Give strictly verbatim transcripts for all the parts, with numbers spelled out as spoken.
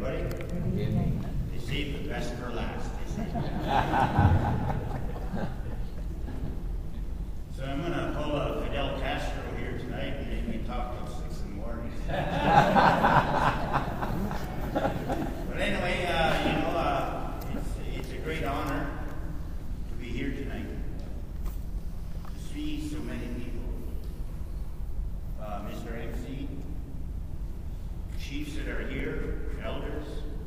everybody. Good evening. They saved the best for last. So I'm going to pull a Fidel Castro here tonight and make me talk till six in the morning. But anyway, uh, you know, uh, it's, it's a great honor to be here tonight, to see so many people. Uh, Mister M C, chiefs that are here, elders,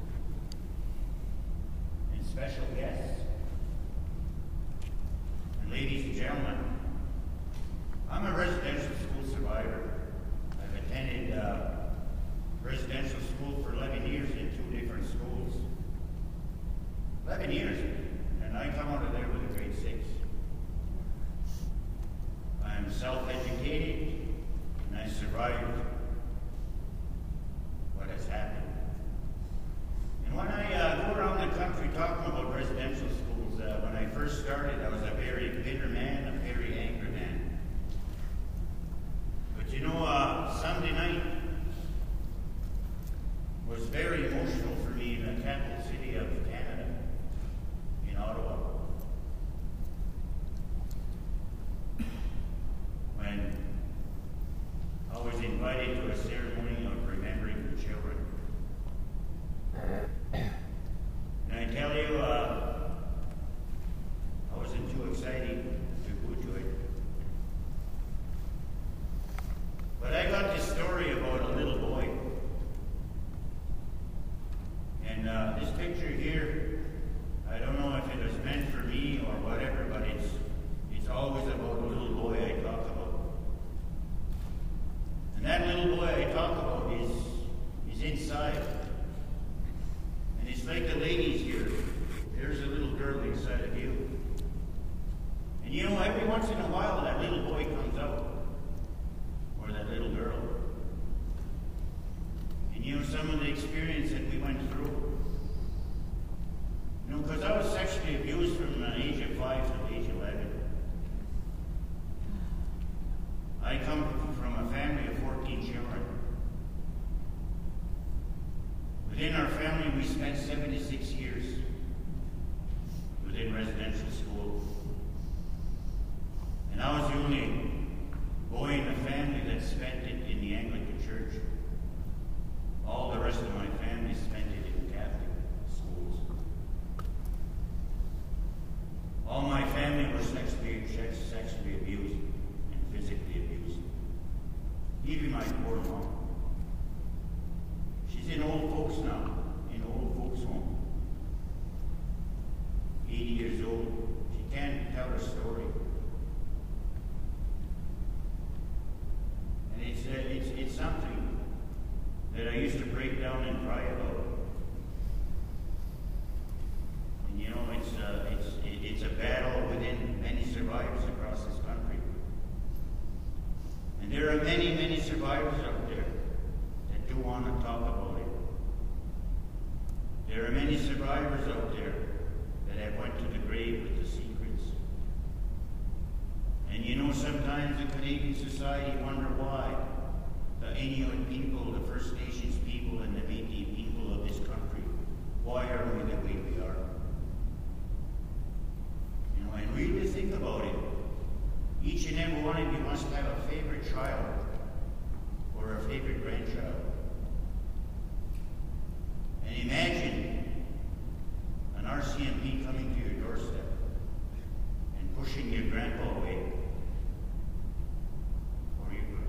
and special guests, and ladies and gentlemen. I'm a residential school survivor. I've attended uh, residential school for eleven years in two different schools. eleven years, and I come out of there with a grade six. I'm self-educated, and I survived what has happened. And when I uh, go around the country talking about residential schools, uh, when I first started, I was a very bitter man, a very angry man. But you know, uh, Sunday night was very emotional for me in the capital city of Canada, in Ottawa. When I was invited to a ceremony of remembering the children. And I tell you, uh, I wasn't too excited to go to it. But I got this story about a little boy. And uh, this picture here, I don't know if it was meant for me or whatever, but it's it's always about a little boy I talk about. And that little boy I talk about is is inside. And it's like the ladies here. There's a little girl inside of you. And you know, every once in a while that little boy comes out. Or that little girl. And you know some of the experience that we went through. You know, because I was sexually abused from the age of five to the age of eleven. I come from a family of fourteen children. Within our family, we spent seventy-six years within residential school. And I was the only boy in the family that spent it in the Anglican Church. All the rest of my family spent it in Catholic schools. All my family were sexually, sexually abused and physically abused. Even my poor mom. She's in old folks now, in old folks home. eighty years old. She can't tell her story. And it's, uh, it's, it's something that I used to break down and cry about. And you know, it's, uh, it's, it's a battle within many survivors across this country. And there are many, many survivors out there that do want to talk about it. There are many survivors out there that have went to the grave with the secrets. And you know, sometimes the Canadian society wonder why the Inuit people, the First Nations people, and the Métis people of this country, why are we the way we are? You know, and really think about it. Each and every one of you must have a favorite child or a favorite grandchild. And imagine an R C M P coming to your doorstep and pushing your grandpa away, or your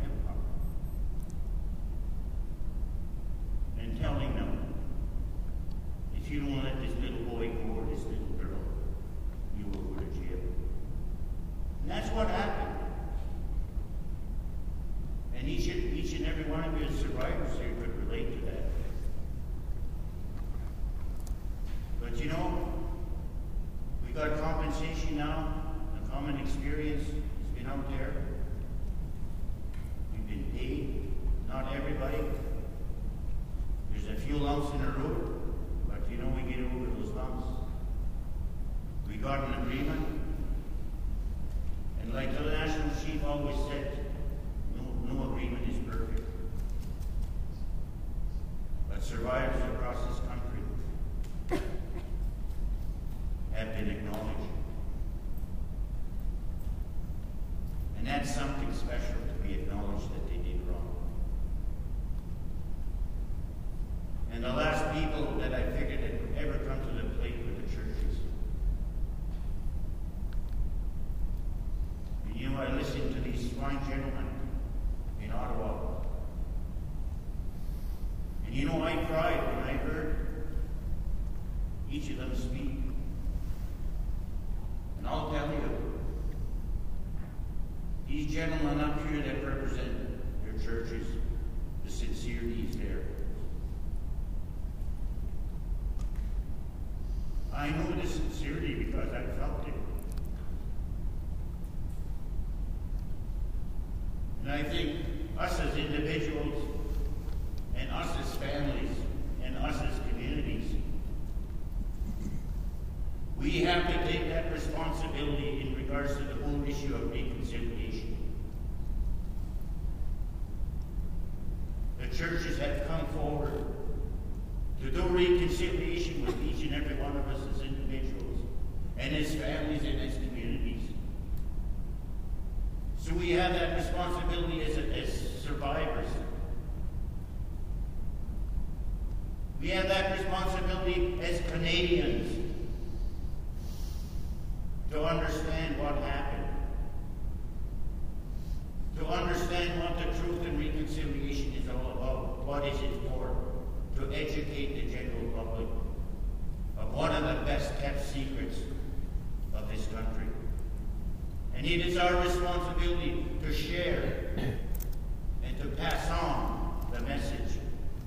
lives across this country have been acknowledged. And that's something special to be acknowledged that they did wrong. And the last people that I figured had ever come to the plate were the churches. And you know, I listened to these fine gentlemen in Ottawa. And you know, I cried when I heard each of them speak. And I'll tell you, these gentlemen up here that represent their churches, the sincerity is there. I know the sincerity because I felt it. And I think us as individuals, and us as families, and us as communities, we have to take that responsibility in regards to the whole issue of reconciliation. The churches have come forward to do reconciliation with each and every one of us as individuals, and as families, and as communities. So we have that responsibility as, as survivors. We have that responsibility as Canadians to understand what happened, to understand what the truth and reconciliation is all about, what is it for, to educate the general public of one of the best kept secrets of this country. And it is our responsibility to share and to pass on the message.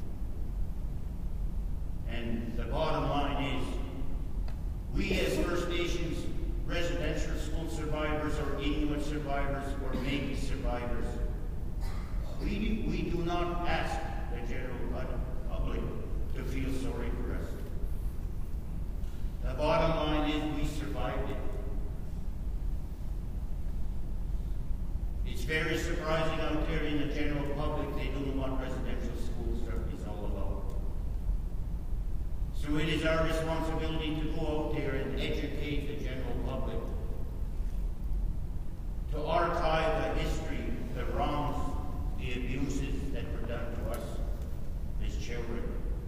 And the bottom line is, we as First Nations residential school survivors, or Inuit survivors, or Métis survivors, we, we do not ask the general public to feel sorry for us. The bottom line is, we survived it. It's very surprising out there in the general public, they don't know what residential school stuff is all about. So it is our responsibility to go out there and educate the general public, to archive the history, the wrongs, the abuses that were done to us as children.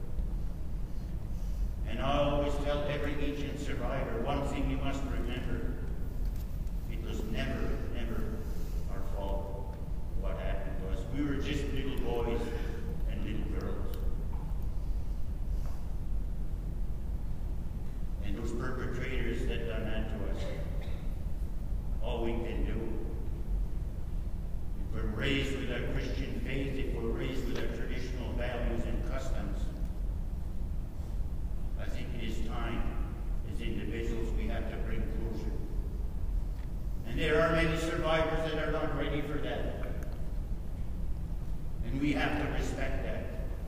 And I always tell every agent survivor, one thing you must remember: it was never, never our fault what happened to us. We were just little boys and little girls. And those perpetrators that done that to us, all we can do, if we're raised with our Christian faith, if we're raised with our traditional values and customs, I think it is time, as individuals, we have to bring closure. And there are many survivors that are not ready for that. And we have to respect that.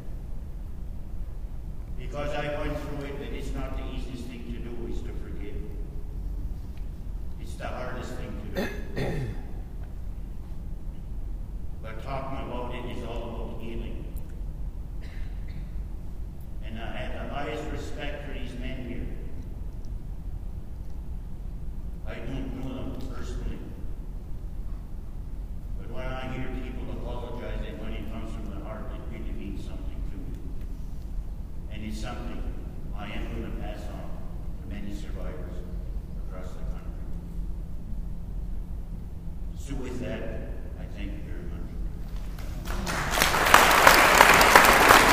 Because I went through it, and it's not the easiest thing to do is to forgive. It's the hardest thing to do. But talking about it is all about healing. And I have the highest respect for these men here. I don't know them personally. But when I hear people apologizing when it comes from the heart, it really means something to me. And it's something I am going to pass on to many survivors across the country. So with that, I thank you.